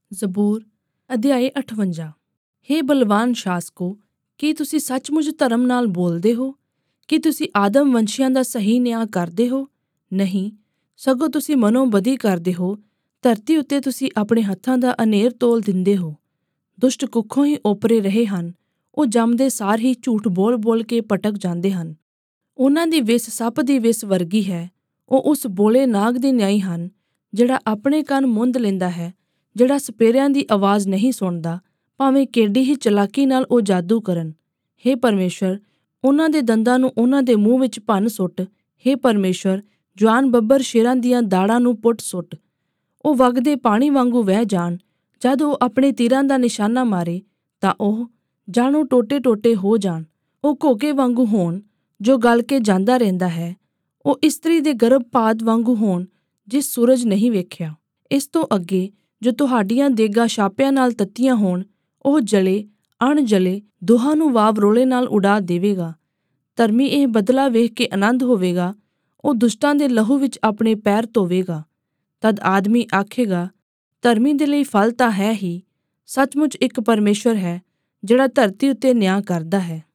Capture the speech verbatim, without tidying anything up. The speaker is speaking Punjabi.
ਜ਼ਬੂਰ ਅਧਿਆਇ ਅਠਵੰਜਾ। ਹੇ ਬਲਵਾਨ ਸ਼ਾਸਕੋ, ਕੀ ਤੁਸੀਂ ਸੱਚਮੁੱਚ ਧਰਮ ਨਾਲ ਬੋਲਦੇ ਹੋ? ਕੀ ਤੁਸੀਂ ਆਦਮ ਵੰਸ਼ੀਆਂ ਦਾ ਸਹੀ ਨਿਆਂ ਕਰਦੇ ਹੋ? ਨਹੀਂ, ਸਗੋਂ ਤੁਸੀਂ ਮਨੋਬਦੀ ਕਰਦੇ ਹੋ। ਧਰਤੀ ਉੱਤੇ ਤੁਸੀਂ ਆਪਣੇ ਹੱਥਾਂ ਦਾ ਅਨੇਰ ਤੋਲ ਦਿੰਦੇ ਹੋ। ਦੁਸ਼ਟ ਕੁੱਖੋਂ ਹੀ ਓਪਰੇ ਰਹੇ ਹਨ। ਉਹ ਜੰਮਦੇ ਸਾਰ ਹੀ ਝੂਠ ਬੋਲ ਬੋਲ ਕੇ ਭਟਕ ਜਾਂਦੇ ਹਨ। ਉਹਨਾਂ ਦੀ ਵਿਸ ਸੱਪ ਦੀ ਵਿਸ ਵਰਗੀ ਹੈ। ਉਹ ਉਸ ਬੋਲੇ ਨਾਗ ਦੇ ਨਿਆਈ ਹਨ, ਜਿਹੜਾ ਆਪਣੇ ਕੰਨ ਮੁੰਦ ਲੈਂਦਾ ਹੈ, ਜਿਹੜਾ ਸਪੇਰਿਆਂ ਦੀ ਆਵਾਜ਼ ਨਹੀਂ ਸੁਣਦਾ, ਭਾਵੇਂ ਕਿੱਡੀ ਹੀ ਚਲਾਕੀ ਨਾਲ ਉਹ ਜਾਦੂ ਕਰਨ। ਹੇ ਪਰਮੇਸ਼ਰ, ਉਹਨਾਂ ਦੇ ਦੰਦਾਂ ਨੂੰ ਉਹਨਾਂ ਦੇ ਮੂੰਹ ਵਿੱਚ ਭੰਨ ਸੁੱਟ। ਹੇ ਪਰਮੇਸ਼ਰ, ਜਵਾਨ ਬੱਬਰ ਸ਼ੇਰਾਂ ਦੀਆਂ ਦਾੜਾਂ ਨੂੰ ਪੁੱਟ ਸੁੱਟ। ਉਹ ਵਗਦੇ ਪਾਣੀ ਵਾਂਗੂ ਵਹਿ ਜਾਣ। ਜਦ ਉਹ ਆਪਣੇ ਤੀਰਾਂ ਦਾ ਨਿਸ਼ਾਨਾ ਮਾਰੇ ਤਾਂ ਉਹ ਜਾਣੋ ਟੋਟੇ ਟੋਟੇ ਹੋ ਜਾਣ। ਉਹ ਘੋਗੇ ਵਾਂਗੂ ਹੋਣ ਜੋ ਗਲ ਕੇ ਜਾਂਦਾ ਰਹਿੰਦਾ ਹੈ। ਉਹ ਇਸਤਰੀ ਦੇ ਗਰਭਪਾਤ ਵਾਂਗੂ ਹੋਣ ਜਿਸ ਸੂਰਜ ਨਹੀਂ ਵੇਖਿਆ। ਇਸ ਤੋਂ ਅੱਗੇ ਜੋ ਤੁਹਾਡੀਆਂ ਦੇਗਾਂ ਛਾਪਿਆਂ ਨਾਲ ਤੱਤੀਆਂ ਹੋਣ, ਉਹ ਜਲੇ ਅਣਜਲੇ ਦੋਹਾਂ ਨੂੰ ਵਾਵ ਰੋਲੇ ਨਾਲ ਉਡਾ ਦੇਵੇਗਾ। ਧਰਮੀ ਇਹ ਬਦਲਾ ਵੇਖ ਕੇ ਆਨੰਦ ਹੋਵੇਗਾ। ਉਹ ਦੁਸ਼ਟਾਂ ਦੇ ਲਹੂ ਵਿੱਚ ਆਪਣੇ ਪੈਰ ਧੋਵੇਗਾ। ਤਦ ਆਦਮੀ ਆਖੇਗਾ, ਧਰਮੀ ਦੇ ਲਈ ਫਲ ਤਾਂ ਹੈ ਹੀ। ਸੱਚਮੁੱਚ ਇੱਕ ਪਰਮੇਸ਼ਰ ਹੈ ਜਿਹੜਾ ਧਰਤੀ ਉੱਤੇ ਨਿਆਂ ਕਰਦਾ ਹੈ।